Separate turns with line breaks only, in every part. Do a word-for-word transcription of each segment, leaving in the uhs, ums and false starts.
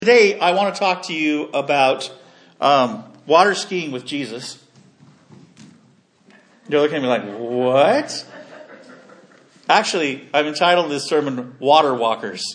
Today, I want to talk to you about um, water skiing with Jesus. You're looking at me like, what? Actually, I've entitled this sermon, Water Walkers.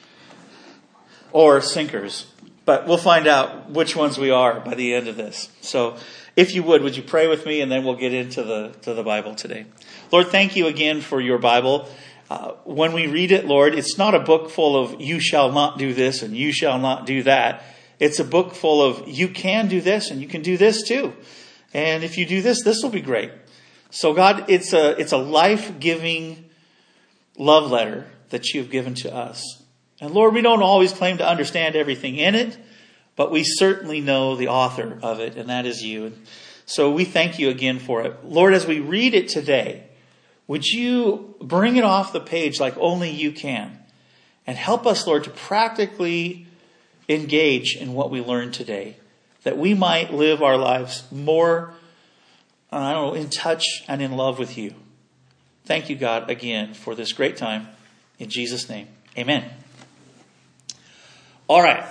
Or Sinkers. But we'll find out which ones we are by the end of this. So, if you would, would you pray with me, and then we'll get into the, to the Bible today. Lord, thank you again for your Bible. Uh, when we read it, Lord, it's not a book full of you shall not do this and you shall not do that. It's a book full of you can do this and you can do this too. And if you do this, this will be great. So God, it's a, it's a life-giving love letter that you've given to us. And Lord, we don't always claim to understand everything in it, but we certainly know the author of it, and that is you. So we thank you again for it. Lord, as we read it today, would you bring it off the page like only you can? And help us, Lord, to practically engage in what we learned today. That we might live our lives more, I don't know, in touch and in love with you. Thank you, God, again, for this great time. In Jesus' name, amen. All right.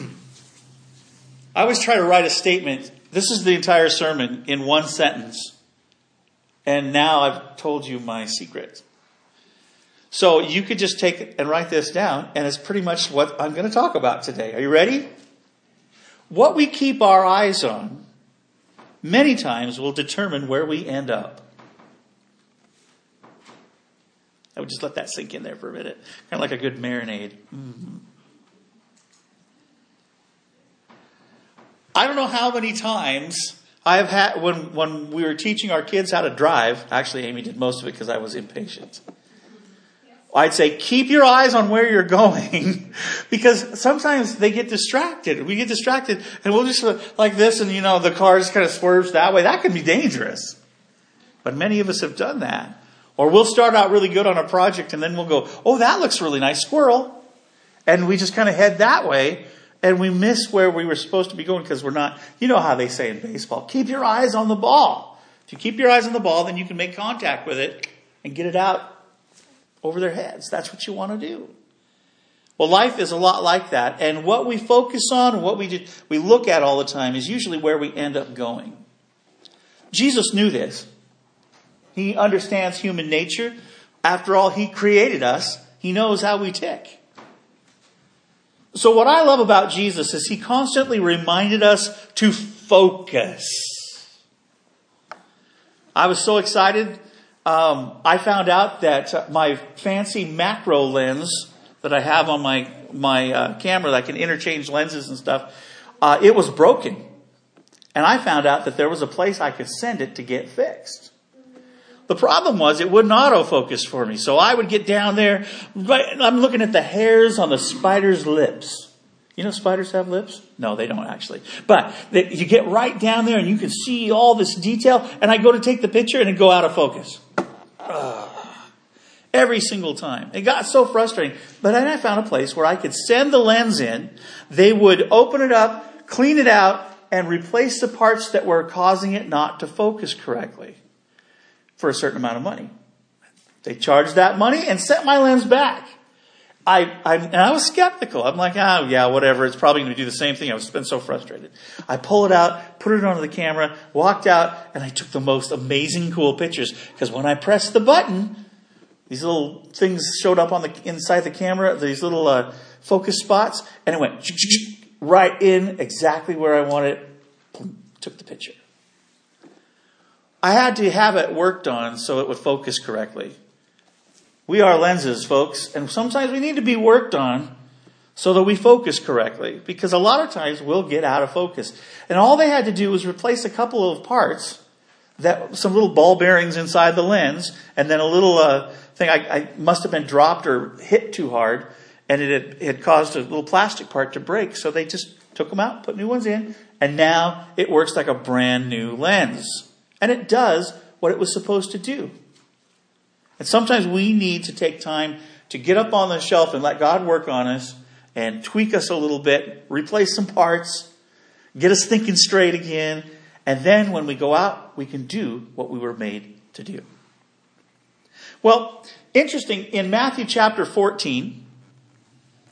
I always try to write a statement. This is the entire sermon in one sentence. And now I've told you my secret. So you could just take and write this down, and it's pretty much what I'm going to talk about today. Are you ready? What we keep our eyes on many times will determine where we end up. I would just let that sink in there for a minute. Kind of like a good marinade. Mm-hmm. I don't know how many times I've had, when, when we were teaching our kids how to drive, actually Amy did most of it because I was impatient. I'd say, keep your eyes on where you're going, because sometimes they get distracted. We get distracted and we'll just like this, and you know, the car just kind of swerves that way. That can be dangerous. But many of us have done that. Or we'll start out really good on a project and then we'll go, oh, that looks really nice, squirrel. And we just kind of head that way. And we miss where we were supposed to be going because we're not, you know how they say in baseball, keep your eyes on the ball. If you keep your eyes on the ball, then you can make contact with it and get it out over their heads. That's what you want to do. Well, life is a lot like that. And what we focus on, what we do, we look at all the time is usually where we end up going. Jesus knew this. He understands human nature. After all, he created us. He knows how we tick. So what I love about Jesus is he constantly reminded us to focus. I was so excited. Um, I found out that my fancy macro lens that I have on my, my uh, camera that I can interchange lenses and stuff, uh, it was broken. And I found out that there was a place I could send it to get fixed. The problem was it wouldn't autofocus for me. So I would get down there. Right, I'm looking at the hairs on the spider's lips. You know spiders have lips? No, they don't actually. But they, you get right down there and you can see all this detail. And I go to take the picture and it go out of focus. Ugh. Every single time. It got so frustrating. But then I found a place where I could send the lens in. They would open it up, clean it out, and replace the parts that were causing it not to focus correctly. For a certain amount of money. They charged that money and sent my lens back. I, I, and I was skeptical. I'm like, oh yeah, whatever. It's probably going to do the same thing. I was been so frustrated. I pull it out, put it onto the camera, walked out, and I took the most amazing cool pictures. Because when I pressed the button, these little things showed up on the inside the camera, these little uh, focus spots, and it went right in exactly where I wanted it. Took the picture. I had to have it worked on so it would focus correctly. We are lenses, folks, and sometimes we need to be worked on so that we focus correctly, because a lot of times we'll get out of focus. And all they had to do was replace a couple of parts, that some little ball bearings inside the lens, and then a little uh, thing I, I must have been dropped or hit too hard, and it had, it had caused a little plastic part to break. So they just took them out, put new ones in, and now it works like a brand new lens. And it does what it was supposed to do. And sometimes we need to take time to get up on the shelf and let God work on us and tweak us a little bit, replace some parts, get us thinking straight again. And then when we go out, we can do what we were made to do. Well, interesting, in Matthew chapter fourteen,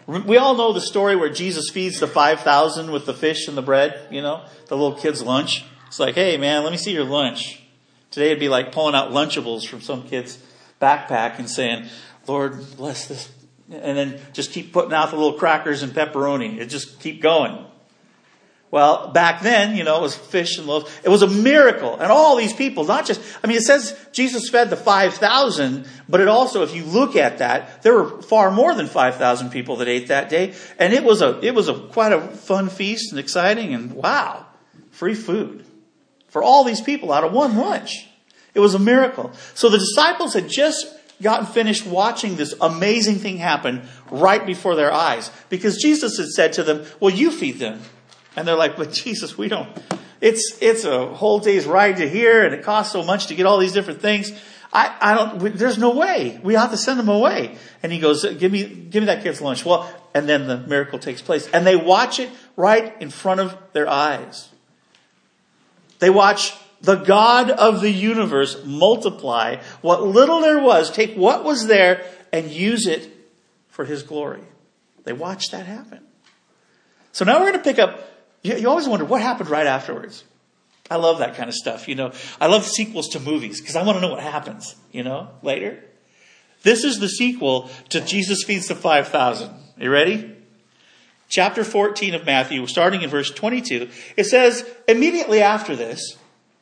We all know the story where Jesus feeds the five thousand with the fish and the bread, you know, the little kid's lunch. It's like, hey, man, let me see your lunch. Today it'd be like pulling out Lunchables from some kid's backpack and saying, Lord, bless this. And then just keep putting out the little crackers and pepperoni. It just keep going. Well, back then, you know, it was fish and loaves. It was a miracle. And all these people, not just, I mean, it says Jesus fed the five thousand, but it also, if you look at that, there were far more than five thousand people that ate that day. And it was a, it was a quite a fun feast and exciting, and wow, free food for all these people out of one lunch. It was a miracle. So the disciples had just gotten finished watching this amazing thing happen right before their eyes, because Jesus had said to them, well, you feed them. And they're like, but Jesus, we don't, it's, it's a whole day's ride to here, and it costs so much to get all these different things. I, I don't, there's no way. We have to send them away. And he goes, give me, give me that kid's lunch. Well, and then the miracle takes place, and they watch it right in front of their eyes. They watch the God of the universe multiply what little there was, take what was there and use it for his glory. They watched that happen. So now we're going to pick up. You, you always wonder what happened right afterwards. I love that kind of stuff. You know, I love sequels to movies because I want to know what happens, you know, later. This is the sequel to Jesus feeds the five thousand. Are you ready? Chapter fourteen of Matthew, starting in verse twenty-two. It says, immediately after this,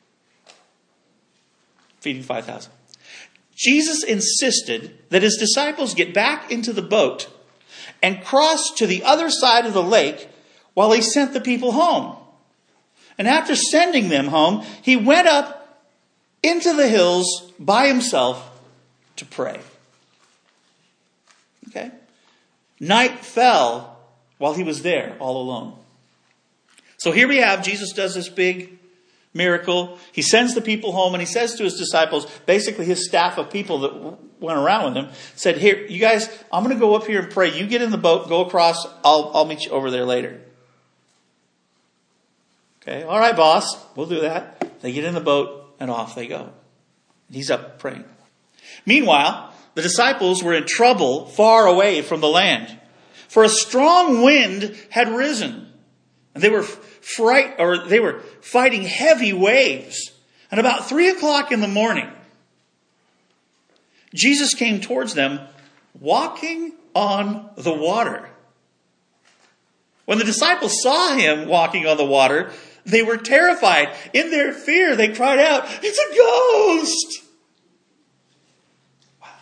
feeding five thousand, Jesus insisted that his disciples get back into the boat and cross to the other side of the lake while he sent the people home. And after sending them home, he went up into the hills by himself to pray. Okay? Night fell while he was there all alone. So here we have, Jesus does this big miracle. He sends the people home, and he says to his disciples, basically his staff of people that went around with him, said, here, you guys, I'm going to go up here and pray. You get in the boat, go across. I'll, I'll meet you over there later. Okay, all right, boss, we'll do that. They get in the boat and off they go. He's up praying. Meanwhile, the disciples were in trouble far away from the land, for a strong wind had risen, and they were fright or they were fighting heavy waves. And about three o'clock in the morning, Jesus came towards them, walking on the water. When the disciples saw him walking on the water, they were terrified. In their fear, they cried out, "It's a ghost!" Wow.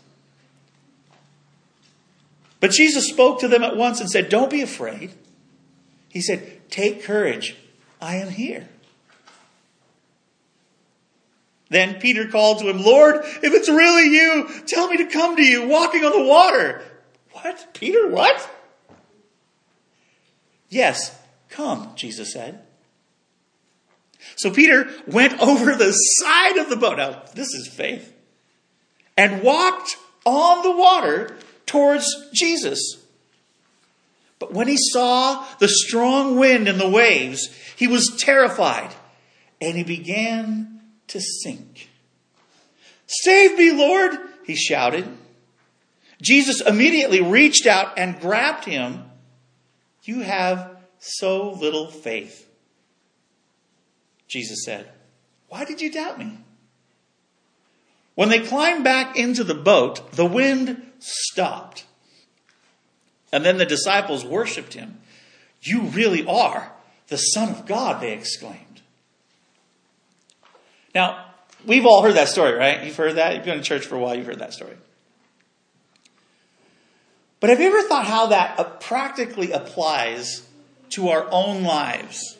But Jesus spoke to them at once and said, "Don't be afraid." He said, "Take courage. I am here." Then Peter called to him, "Lord, if it's really you, tell me to come to you walking on the water." What? Peter, what? "Yes, come," Jesus said. So Peter went over the side of the boat. Now, this is faith. And walked on the water towards Jesus. But when he saw the strong wind and the waves, he was terrified, and he began to sink. "Save me, Lord," he shouted. Jesus immediately reached out and grabbed him. "You have so little faith," Jesus said. "Why did you doubt me?" When they climbed back into the boat, the wind stopped. And then the disciples worshipped him. "You really are the Son of God," they exclaimed. Now, we've all heard that story, right? You've heard that? You've been in church for a while, you've heard that story. But have you ever thought how that practically applies to our own lives?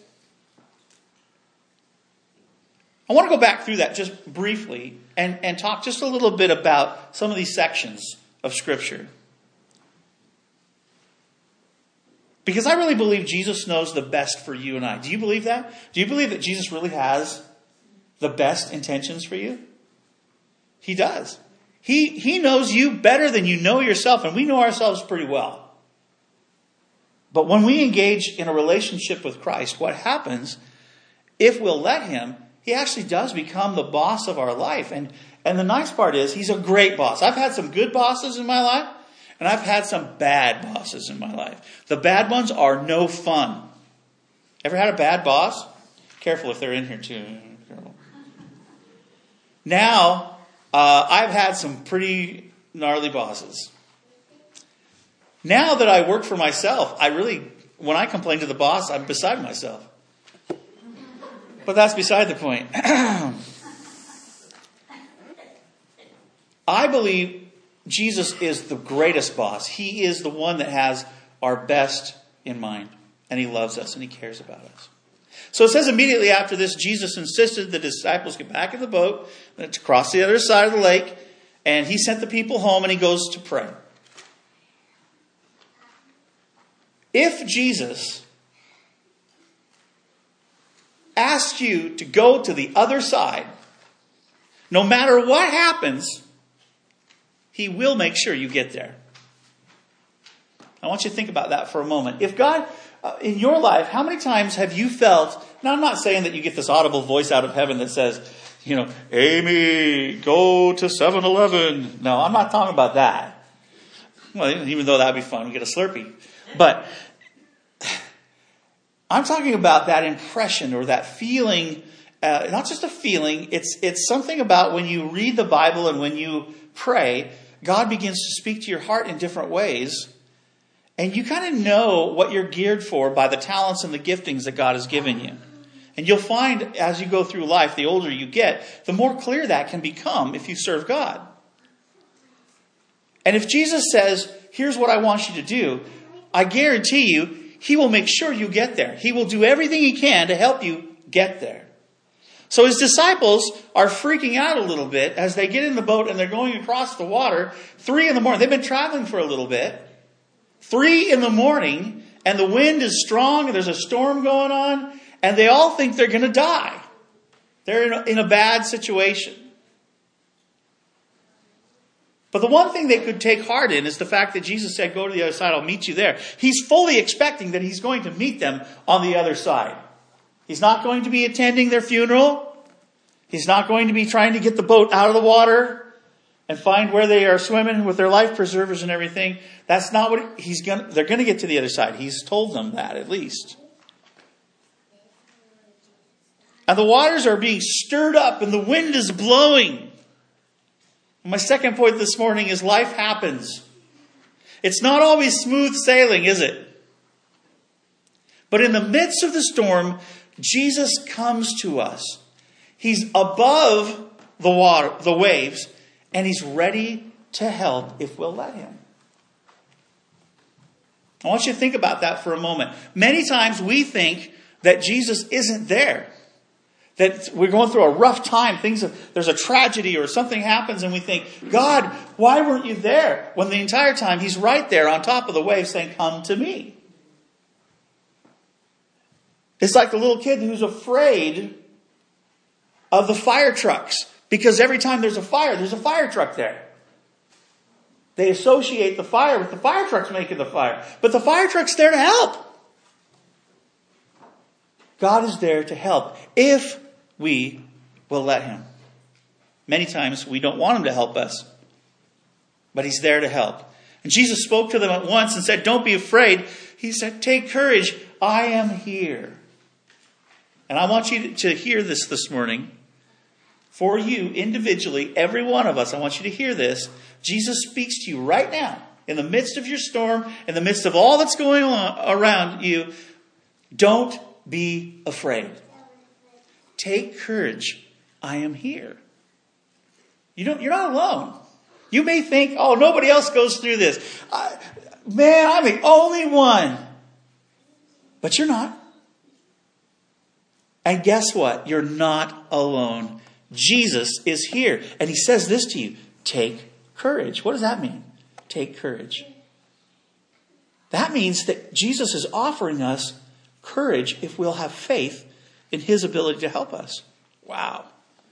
I want to go back through that just briefly and, and talk just a little bit about some of these sections of Scripture. Because I really believe Jesus knows the best for you and I. Do you believe that? Do you believe that Jesus really has the best intentions for you? He does. He, he knows you better than you know yourself, and we know ourselves pretty well. But when we engage in a relationship with Christ, what happens, if we'll let him, he actually does become the boss of our life. And, and the nice part is, he's a great boss. I've had some good bosses in my life, And I've had some bad bosses in my life. The bad ones are no fun. Ever had a bad boss? Careful if they're in here too. Now, uh, I've had some pretty gnarly bosses. Now that I work for myself, I really, when I complain to the boss, I'm beside myself. But that's beside the point. I believe Jesus is the greatest boss. He is the one that has our best in mind. And he loves us and he cares about us. So it says immediately after this, Jesus insisted the disciples get back in the boat to cross the other side of the lake. And he sent the people home and he goes to pray. If Jesus asks you to go to the other side, no matter what happens, he will make sure you get there. I want you to think about that for a moment. If God, uh, in your life, how many times have you felt, now I'm not saying that you get this audible voice out of heaven that says, you know, Amy, go to seven eleven. No, I'm not talking about that. Well, even though that'd be fun, we get a Slurpee. But I'm talking about that impression or that feeling, uh, not just a feeling, it's it's something about when you read the Bible and when you pray, God begins to speak to your heart in different ways. And you kind of know what you're geared for by the talents and the giftings that God has given you. And you'll find as you go through life, the older you get, the more clear that can become if you serve God. And if Jesus says, here's what I want you to do, I guarantee you, he will make sure you get there. He will do everything he can to help you get there. So his disciples are freaking out a little bit as they get in the boat and they're going across the water. Three in the morning. They've been traveling for a little bit. Three in the morning, and the wind is strong, and there's a storm going on, and they all think they're going to die. They're in a, in a bad situation. But the one thing they could take heart in is the fact that Jesus said, go to the other side, I'll meet you there. He's fully expecting that he's going to meet them on the other side. He's not going to be attending their funeral. He's not going to be trying to get the boat out of the water and find where they are swimming with their life preservers and everything. That's not what he's going to, they're going to get to the other side. He's told them that at least. And the waters are being stirred up and the wind is blowing. My second point this morning is life happens. It's not always smooth sailing, is it? But in the midst of the storm, Jesus comes to us. He's above the water, the waves, and he's ready to help if we'll let him. I want you to think about that for a moment. Many times we think that Jesus isn't there. That we're going through a rough time. Things, there's a tragedy or something happens and we think, God, why weren't you there? When the entire time he's right there on top of the wave saying, come to me. It's like the little kid who's afraid of the fire trucks. Because every time there's a fire, there's a fire truck there. They associate the fire with the fire trucks making the fire. But the fire truck's there to help. God is there to help if we will let him. Many times we don't want him to help us. But he's there to help. And Jesus spoke to them at once and said, don't be afraid. He said, take courage. I am here. And I want you to hear this this morning. For you, individually, every one of us, I want you to hear this. Jesus speaks to you right now, in the midst of your storm, in the midst of all that's going on around you. Don't be afraid. Take courage. I am here. You don't, you're not alone. You may think, oh, nobody else goes through this. I, man, I'm the only one. But you're not. And guess what? You're not alone. Jesus is here. And he says this to you. Take courage. What does that mean? Take courage. That means that Jesus is offering us courage if we'll have faith in his ability to help us. Wow.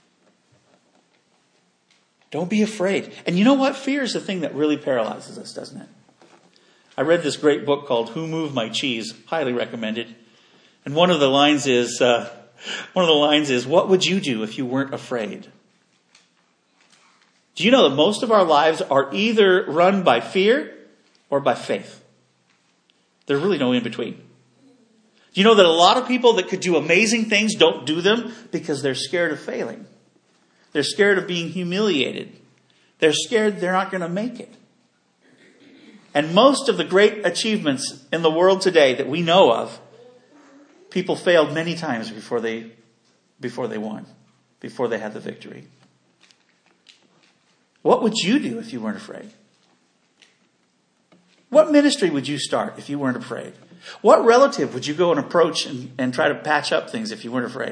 Don't be afraid. And you know what? Fear is the thing that really paralyzes us, doesn't it? I read this great book called Who Moved My Cheese? Highly recommended. And one of the lines is, uh, one of the lines is, what would you do if you weren't afraid? Do you know that most of our lives are either run by fear or by faith. There's really no in between. Do you know that a lot of people that could do amazing things don't do them because they're scared of failing? They're scared of being humiliated. They're scared they're not going to make it. And most of the great achievements in the world today that we know of, people failed many times before they, before they won, before they had the victory. What would you do if you weren't afraid? What ministry would you start if you weren't afraid? What relative would you go and approach and, and try to patch up things if you weren't afraid?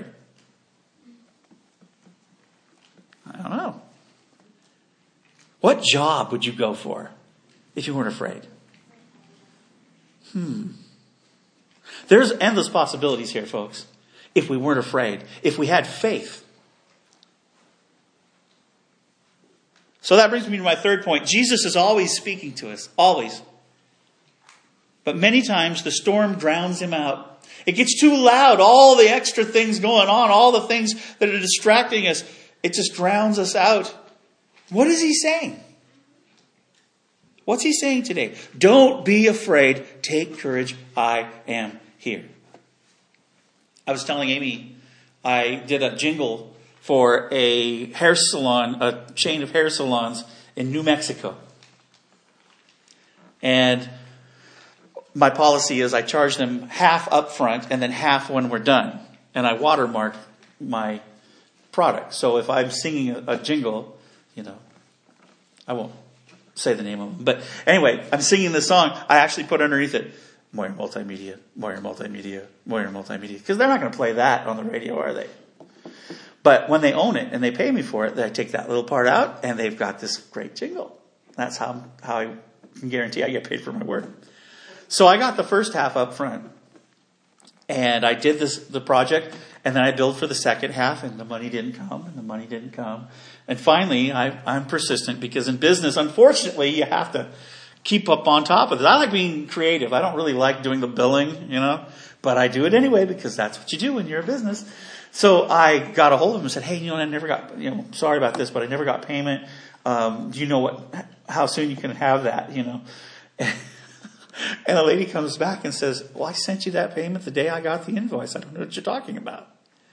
I don't know. What job would you go for if you weren't afraid? Hmm. There's endless possibilities here, folks. If we weren't afraid, if we had faith. So that brings me to my third point. Jesus is always speaking to us. Always. But many times the storm drowns him out. It gets too loud. All the extra things going on, all the things that are distracting us, it just drowns us out. What is he saying? What's he saying today? Don't be afraid. Take courage. I am here. I was telling Amy, I did a jingle for a hair salon, a chain of hair salons in New Mexico. And my policy is I charge them half up front and then half when we're done. And I watermark my product. So if I'm singing a, a jingle, you know, I won't say the name of them. But anyway, I'm singing this song. I actually put underneath it, Moyer Multimedia, Moyer Multimedia, Moyer Multimedia. Because they're not going to play that on the radio, are they? But when they own it and they pay me for it, I take that little part out and they've got this great jingle. That's how, how I can guarantee I get paid for my work. So I got the first half up front. And I did this the project. And then I billed for the second half. And the money didn't come. And the money didn't come. And finally, I, I'm persistent. Because in business, unfortunately, you have to keep up on top of it. I like being creative. I don't really like doing the billing, you know. But I do it anyway because that's what you do when you're a business. So I got a hold of him and said, hey, you know, I never got, you know, sorry about this, but I never got payment. Um, do you know what, how soon you can have that, you know? And the lady comes back and says, well, I sent you that payment the day I got the invoice. I don't know what you're talking about.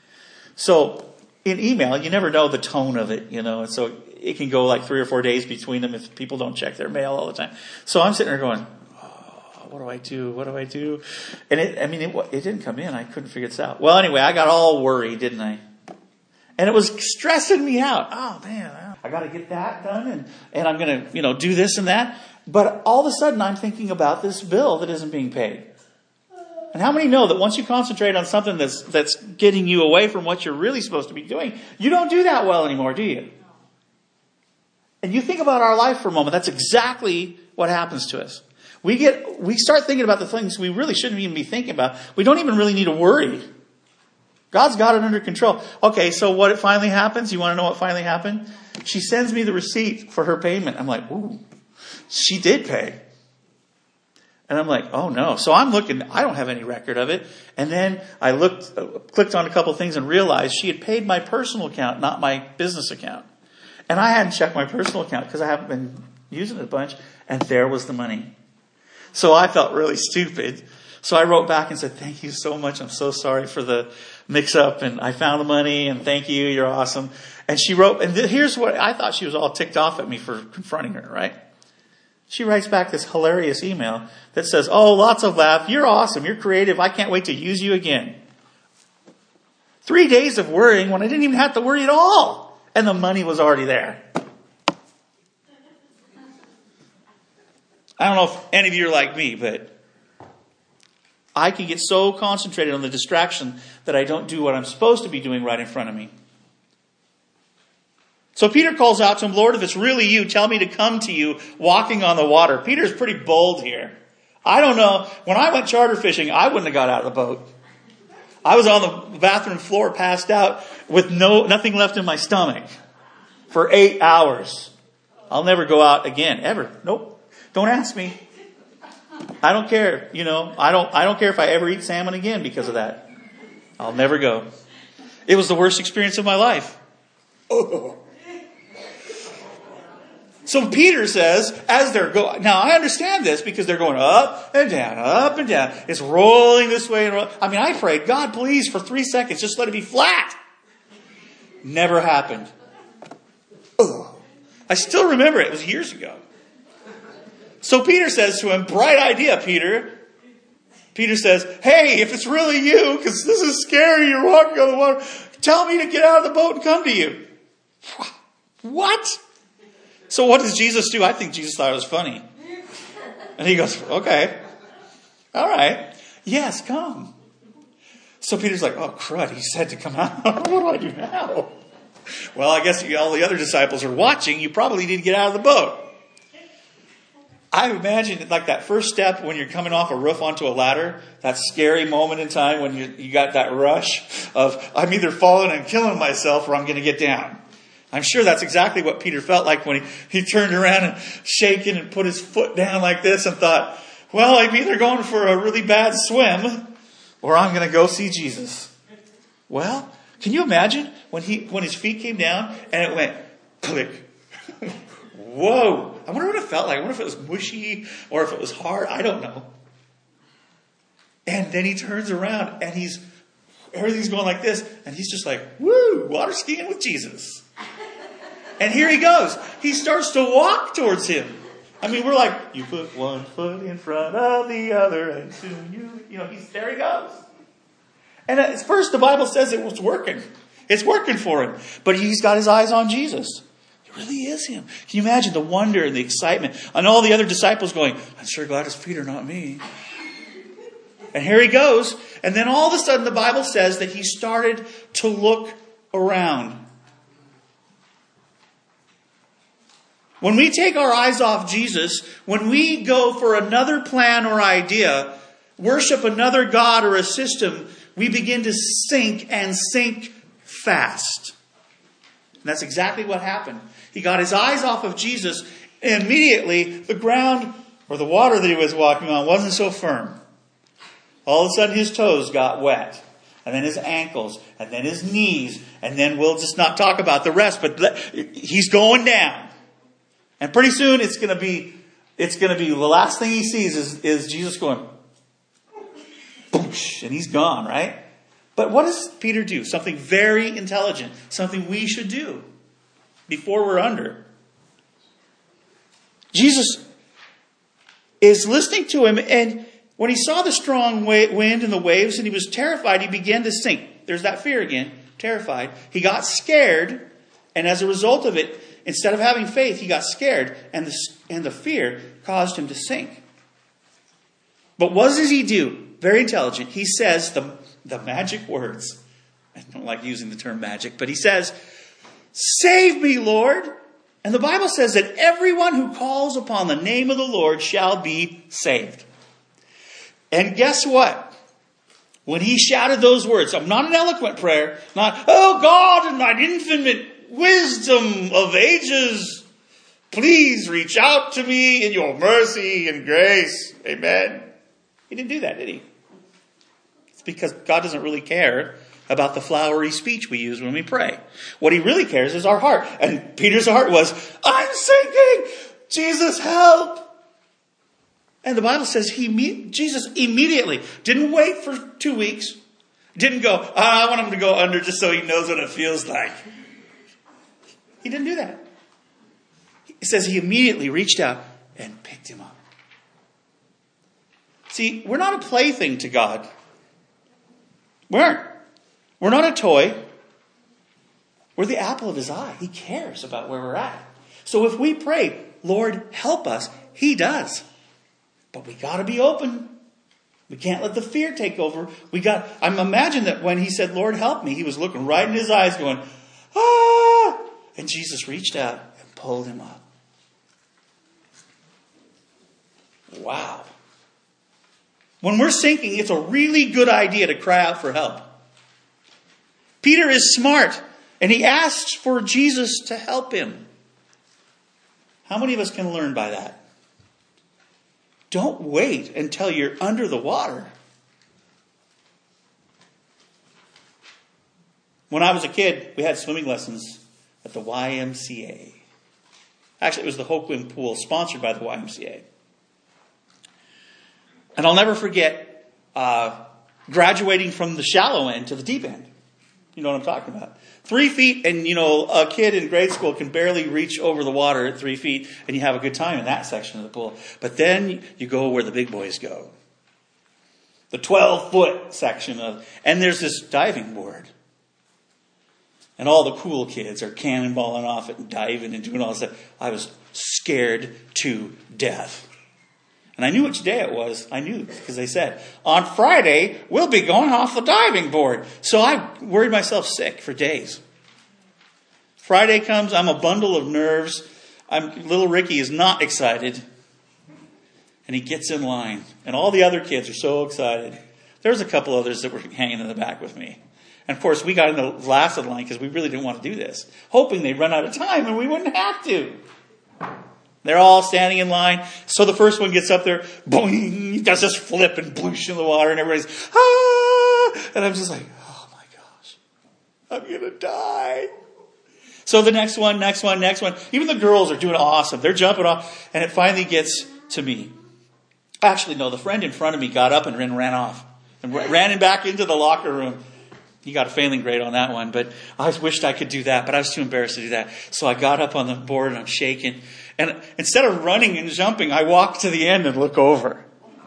So in email, you never know the tone of it, you know, and so it can go like three or four days between them if people don't check their mail all the time. So I'm sitting there going, oh, what do I do? What do I do? And it, I mean, it, it didn't come in. I couldn't figure this out. Well, anyway, I got all worried, didn't I? And it was stressing me out. Oh, man, I got to get that done. And, and I'm going to, you know, do this and that. But all of a sudden, I'm thinking about this bill that isn't being paid. And how many know that once you concentrate on something that's that's getting you away from what you're really supposed to be doing, you don't do that well anymore, do you? And you think about our life for a moment. That's exactly what happens to us. We get we start thinking about the things we really shouldn't even be thinking about. We don't even really need to worry. God's got it under control. Okay, so what it finally happens? You want to know what finally happened? She sends me the receipt for her payment. I'm like, ooh, she did pay. And I'm like, oh no. So I'm looking, I don't have any record of it. And then I looked, uh, clicked on a couple of things and realized she had paid my personal account, not my business account. And I hadn't checked my personal account because I haven't been using it a bunch. And there was the money. So I felt really stupid. So I wrote back and said, thank you so much. I'm so sorry for the mix up. And I found the money and thank you. You're awesome. And she wrote, and th- here's what I thought she was all ticked off at me for confronting her, right? She writes back this hilarious email that says, oh, lots of laugh. You're awesome. You're creative. I can't wait to use you again. Three days of worrying when I didn't even have to worry at all. And the money was already there. I don't know if any of you are like me, but I can get so concentrated on the distraction that I don't do what I'm supposed to be doing right in front of me. So Peter calls out to him, Lord, if it's really you, tell me to come to you walking on the water. Peter's pretty bold here. I don't know. When I went charter fishing, I wouldn't have got out of the boat. I was on the bathroom floor, passed out with no nothing left in my stomach for eight hours. I'll never go out again, ever. Nope. Don't ask me. I don't care. You know, I don't, I don't care if I ever eat salmon again because of that. I'll never go. It was the worst experience of my life. Oh. So Peter says, as they're going, now I understand this because they're going up and down, up and down. It's rolling this way and rolling. I mean, I prayed, God, please, for three seconds, just let it be flat. Never happened. Ugh. I still remember it. It was years ago. So Peter says to him, bright idea, Peter. Peter says, hey, if it's really you, because this is scary, you're walking on the water, tell me to get out of the boat and come to you. What? So what does Jesus do? I think Jesus thought it was funny. And he goes, okay. All right. Yes, come. So Peter's like, oh, crud. He said to come out. What do I do now? Well, I guess all the other disciples are watching. You probably need to get out of the boat. I imagine like that first step when you're coming off a roof onto a ladder, that scary moment in time when you, you got that rush of, I'm either falling and killing myself or I'm going to get down. I'm sure that's exactly what Peter felt like when he, he turned around and shaking and put his foot down like this and thought, well, I'm either going for a really bad swim or I'm going to go see Jesus. Well, can you imagine when he when his feet came down and it went click? Whoa. I wonder what it felt like. I wonder if it was mushy or if it was hard. I don't know. And then he turns around and he's, everything's going like this. And he's just like, woo, water skiing with Jesus. And here he goes. He starts to walk towards him. I mean, we're like, you put one foot in front of the other and soon you, you know, he's, there he goes. And at first the Bible says it was working. It's working for him. But he's got his eyes on Jesus. It really is him. Can you imagine the wonder and the excitement? And all the other disciples going, I'm sure glad it's Peter, not me. And here he goes. And then all of a sudden the Bible says that he started to look around. When we take our eyes off Jesus, when we go for another plan or idea, worship another God or a system, we begin to sink and sink fast. And that's exactly what happened. He got his eyes off of Jesus, and immediately the ground or the water that he was walking on wasn't so firm. All of a sudden his toes got wet. And then his ankles, and then his knees, and then we'll just not talk about the rest, but he's going down. And pretty soon it's going to be, it's going to be the last thing he sees is, is Jesus going, boosh, and he's gone, right? But what does Peter do? Something very intelligent, something we should do before we're under. Jesus is listening to him, and when he saw the strong wind and the waves and he was terrified, he began to sink. There's that fear again, terrified. He got scared, and as a result of it, instead of having faith, he got scared, and the, and the fear caused him to sink. But what does he do? Very intelligent. He says the, the magic words. I don't like using the term magic, but he says, save me, Lord. And the Bible says that everyone who calls upon the name of the Lord shall be saved. And guess what? When he shouted those words, I'm not an eloquent prayer, not, oh God, and thine infinite wisdom of ages, please reach out to me in your mercy and grace. Amen. He didn't do that, did he? It's because God doesn't really care about the flowery speech we use when we pray. What he really cares is our heart. And Peter's heart was, I'm sinking. Jesus, help. And the Bible says he Jesus immediately didn't wait for two weeks. Didn't go, oh, I want him to go under just so he knows what it feels like. He didn't do that. It says he immediately reached out and picked him up. See, we're not a plaything to God. We aren't. We're not a toy. We're the apple of his eye. He cares about where we're at. So if we pray, Lord, help us, he does. But we got to be open. We can't let the fear take over. We got, I'm imagine that when he said, Lord, help me, he was looking right in his eyes going, ah! And Jesus reached out and pulled him up. Wow. When we're sinking, it's a really good idea to cry out for help. Peter is smart, and he asks for Jesus to help him. How many of us can learn by that? Don't wait until you're under the water. When I was a kid, we had swimming lessons at the Y M C A. Actually, it was the Hoquin Pool, sponsored by the Y M C A. And I'll never forget uh, graduating from the shallow end to the deep end. You know what I'm talking about. Three feet, and you know, a kid in grade school can barely reach over the water at three feet, and you have a good time in that section of the pool. But then you go where the big boys go. The twelve-foot section of, and there's this diving board. And all the cool kids are cannonballing off it and diving and doing all this stuff. I was scared to death. And I knew which day it was. I knew because they said, on Friday, we'll be going off the diving board. So I worried myself sick for days. Friday comes, I'm a bundle of nerves. I'm, little Ricky is not excited. And he gets in line. And all the other kids are so excited. There's a couple others that were hanging in the back with me. And of course, we got in the last of the line because we really didn't want to do this. Hoping they'd run out of time and we wouldn't have to. They're all standing in line. So the first one gets up there, boing, he does this flip and bloosh in the water, and everybody's, ah! And I'm just like, oh my gosh, I'm going to die. So the next one, next one, next one. Even the girls are doing awesome. They're jumping off, and it finally gets to me. Actually, no, the friend in front of me got up and ran, ran off. And ran back into the locker room. He got a failing grade on that one, but I wished I could do that, but I was too embarrassed to do that. So I got up on the board and I'm shaking. And instead of running and jumping, I walked to the end and look over.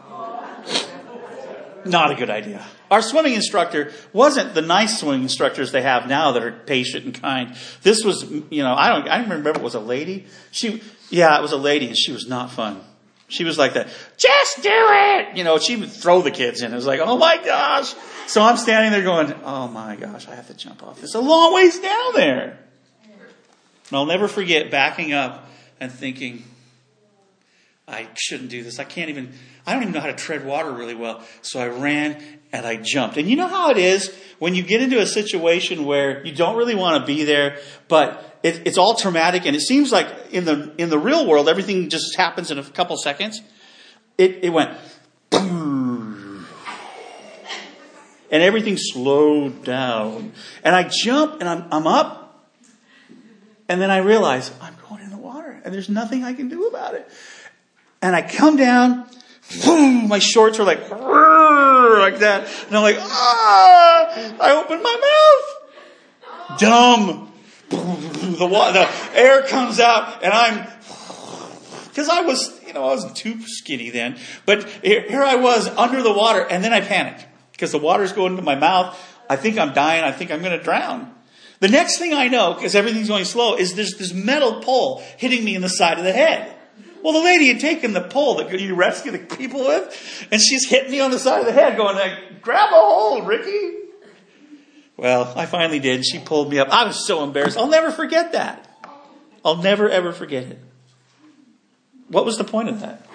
Not a good idea. Our swimming instructor wasn't the nice swimming instructors they have now that are patient and kind. This was, you know, I don't, I don't remember if it was a lady. She, yeah, it was a lady, and she was not fun. She was like that, just do it! You know, she would throw the kids in. It was like, oh my gosh. So I'm standing there going, oh my gosh, I have to jump off. It's a long ways down there. And I'll never forget backing up and thinking, I shouldn't do this. I can't even, I don't even know how to tread water really well. So I ran and I jumped. And you know how it is when you get into a situation where you don't really want to be there, but it, it's all traumatic, and it seems like in the in the real world everything just happens in a couple seconds. It it went boom, and everything slowed down. And I jump and I'm I'm up, and then I realize I'm going in the water and there's nothing I can do about it. And I come down, boom, my shorts are like like that, and I'm like, ah! I open my mouth, dumb. The water, the air comes out, and I'm, because I was, you know, I wasn't too skinny then, but here I was under the water, and then I panicked because the water's going into my mouth. I think I'm dying. I think I'm going to drown. The next thing I know, because everything's going slow, is there's this metal pole hitting me in the side of the head. Well, the lady had taken the pole that you rescue the people with, and she's hitting me on the side of the head, going like, "Grab a hold, Ricky." Well, I finally did. She pulled me up. I was so embarrassed. I'll never forget that. I'll never, ever forget it. What was the point of that?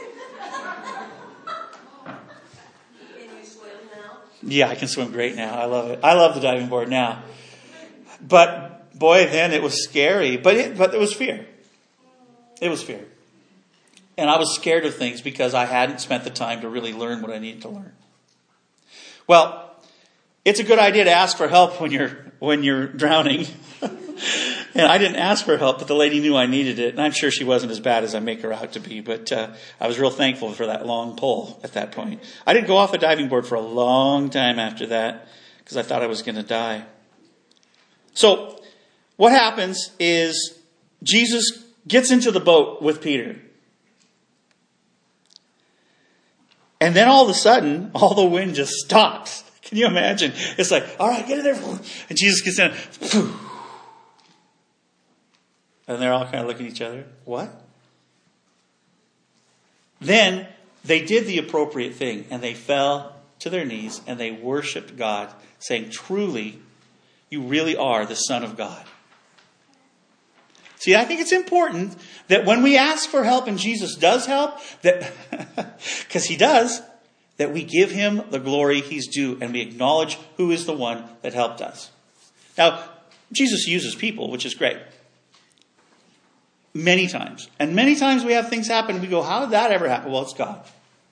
Can you swim now?
Yeah, I can swim great now. I love it. I love the diving board now. But, boy, then it was scary. But it, but it was fear. It was fear. And I was scared of things because I hadn't spent the time to really learn what I needed to learn. Well, it's a good idea to ask for help when you're when you're drowning. And I didn't ask for help, but the lady knew I needed it. And I'm sure she wasn't as bad as I make her out to be. But uh, I was real thankful for that long pole at that point. I didn't go off a diving board for a long time after that because I thought I was going to die. So what happens is Jesus gets into the boat with Peter. And then all of a sudden, all the wind just stops. Can you imagine? It's like, all right, get in there. And Jesus gets in. And they're all kind of looking at each other. What? Then they did the appropriate thing. And they fell to their knees and they worshiped God, saying, truly, you really are the Son of God. See, I think it's important that when we ask for help and Jesus does help, that because he does, that we give him the glory he's due and we acknowledge who is the one that helped us. Now, Jesus uses people, which is great. Many times. And many times we have things happen and we go, how did that ever happen? Well, it's God.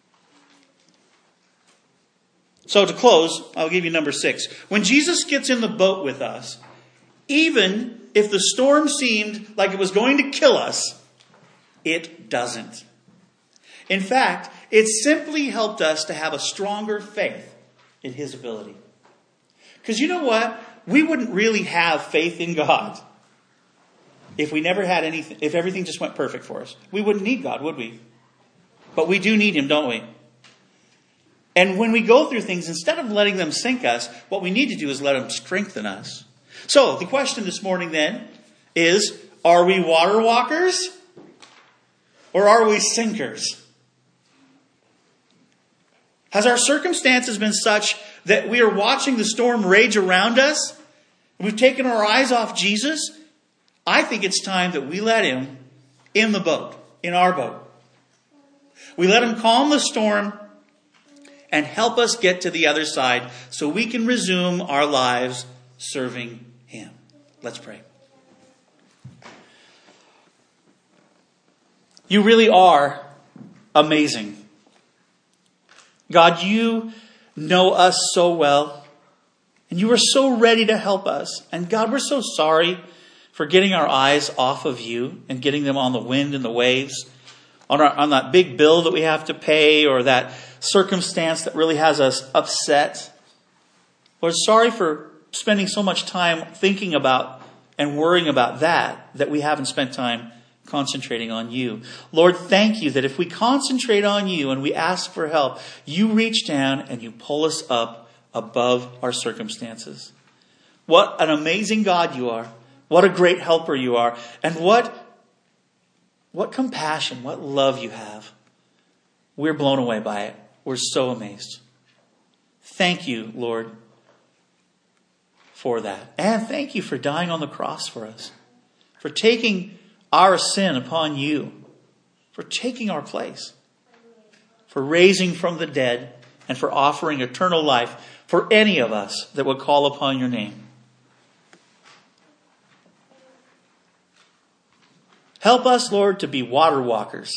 So to close, I'll give you number six. When Jesus gets in the boat with us, even if the storm seemed like it was going to kill us, It doesn't. In fact, it simply helped us to have a stronger faith in His ability. Because you know what? We wouldn't really have faith in God if we never had anything, if everything just went perfect for us. We wouldn't need God, would we? But we do need Him, don't we? And when we go through things, instead of letting them sink us, what we need to do is let them strengthen us. So the question this morning then is, are we water walkers or are we sinkers? Has our circumstances been such that we are watching the storm rage around us and we've taken our eyes off Jesus? I think it's time that we let Him in the boat, in our boat. We let Him calm the storm and help us get to the other side so we can resume our lives serving Him. Let's pray. You really are amazing. God, you know us so well, and you are so ready to help us. And God, we're so sorry for getting our eyes off of you and getting them on the wind and the waves, on, our, on that big bill that we have to pay, or that circumstance that really has us upset. Lord, sorry for spending so much time thinking about and worrying about that, that we haven't spent time concentrating on you. Lord, thank you that if we concentrate on you and we ask for help, you reach down and you pull us up above our circumstances. What an amazing God you are. What a great helper you are. And what, what compassion, what love you have. We're blown away by it. We're so amazed. Thank you, Lord, for that. And thank you for dying on the cross for us. For taking our sin upon you. For taking our place. For raising from the dead. And for offering eternal life for any of us that would call upon your name. Help us, Lord, to be water walkers.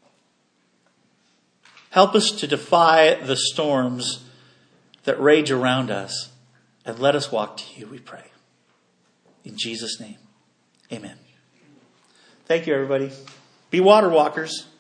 Help us to defy the storms that rage around us. And let us walk to you, we pray. In Jesus' name, amen. Thank you, everybody. Be water walkers.